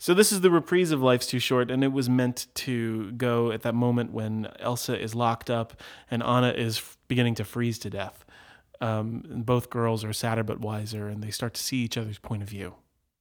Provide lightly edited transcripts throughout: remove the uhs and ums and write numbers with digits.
So this is the reprise of Life's Too Short, and it was meant to go at that moment when Elsa is locked up and Anna is beginning to freeze to death. And both girls are sadder but wiser, and they start to see each other's point of view.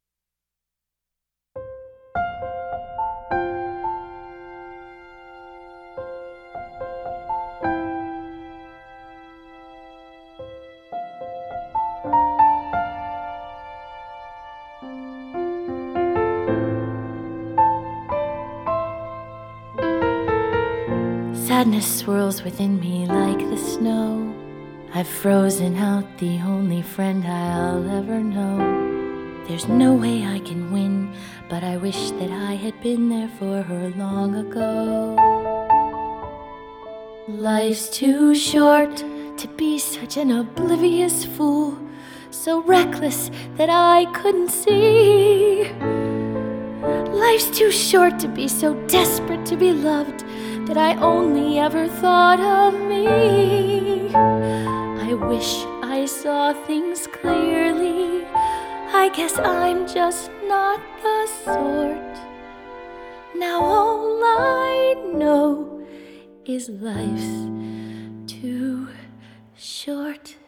Sadness swirls within me like the snow. I've frozen out the only friend I'll ever know. There's no way I can win, but I wish that I had been there for her long ago. Life's too short to be such an oblivious fool, so reckless that I couldn't see. Life's too short to be so desperate to be loved that I only ever thought of me. I wish I saw things clearly. I guess I'm just not the sort. Now all I know is life's too short.